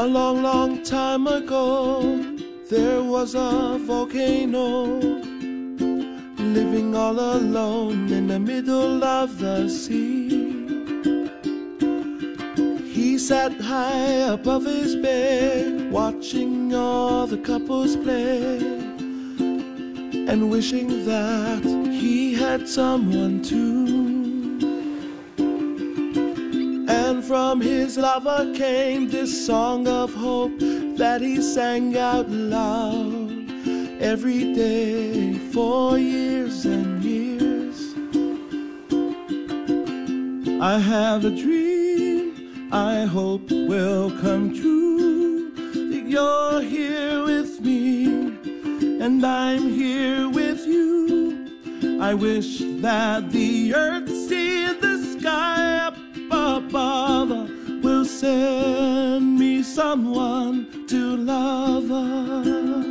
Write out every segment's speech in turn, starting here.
A long, long time ago, there was a volcano living all alone in the middle of the sea. He sat high above his bed, watching all the couples play, and wishing that he had someone too. And from his lover came this song of hope that he sang out loud every day for years and years. I have a dream I hope will come true, that you're here with me and I'm here with you. I wish that the earth, sea, and the sky up above will send me someone to love her.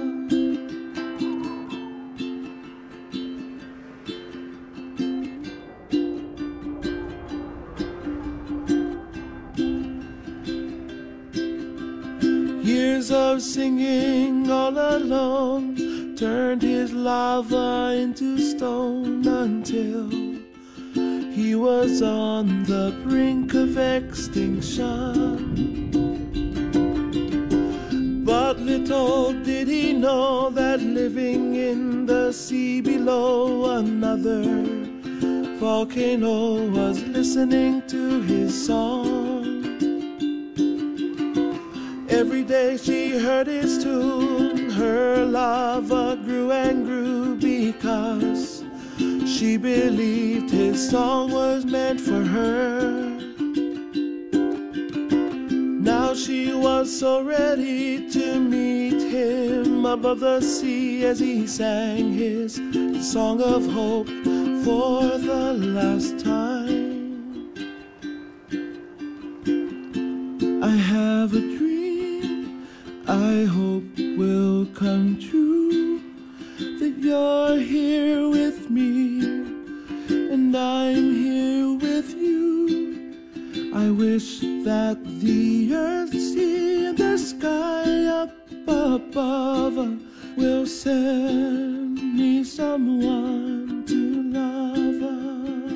Years of singing all alone turned his lava into stone until he was on the brink of extinction. But little did he know that living in the sea below, another volcano was listening to his song. Every day she heard his tune, her lava grew and grew because she believed his song was meant for her. Now she was so ready to meet him above the sea as he sang his song of hope for the last time. I have a dream I hope will come true, that you're here with me and I'm here with you. I wish that the earth, sea, and the sky up above will send me someone to love her.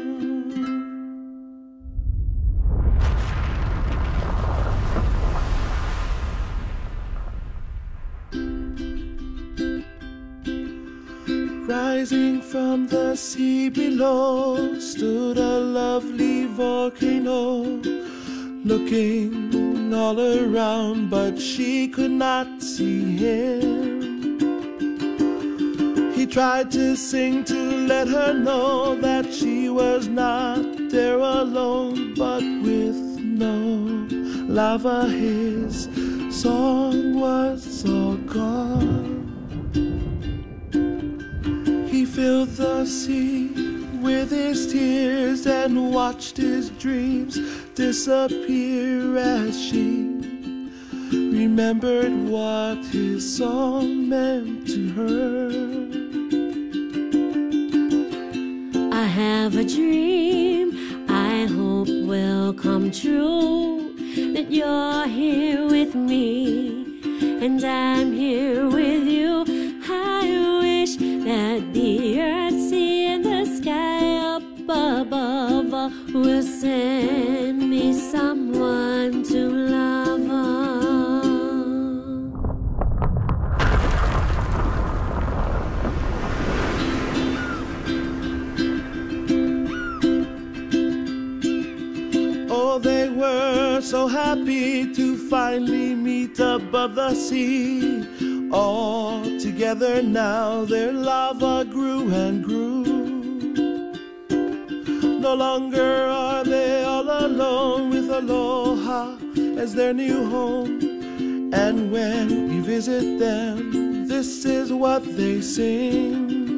Rising from the sea below stood a lovely volcano, looking all around, but she could not see him. He tried to sing to let her know that she was not there alone, but with no lava his song was all gone. He filled the sea with his tears and watched his dreams disappear as she remembered what his song meant to her. I have a dream I hope will come true, that you're here with me and I'm here with you. I wish that the earth, sea, and the sky up above will send me someone to love her. Oh, they were so happy to finally meet above the sea. All together now their lava grew and grew. No longer are they all alone, with Aloha as their new home. And when we visit them, this is what they sing.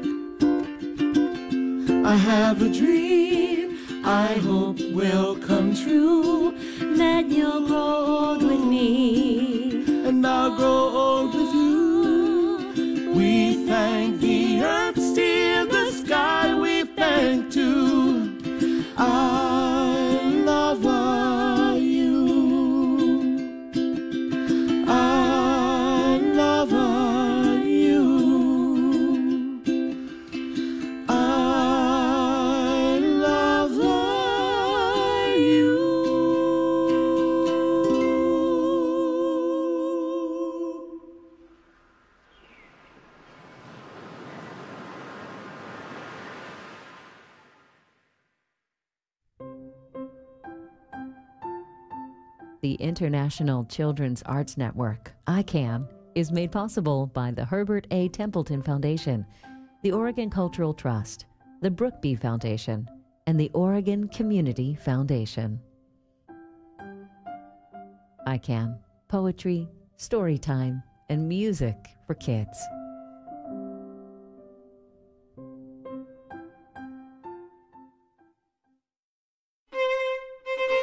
I have a dream I hope will come true, that you'll grow old with me and I'll grow old with you. We thank the earth, sea, and the sky. We thank too. I love you. The International Children's Arts Network, ICANN, is made possible by the Herbert A. Templeton Foundation, the Oregon Cultural Trust, the Brookby Foundation, and the Oregon Community Foundation. ICANN, poetry, story time, and music for kids.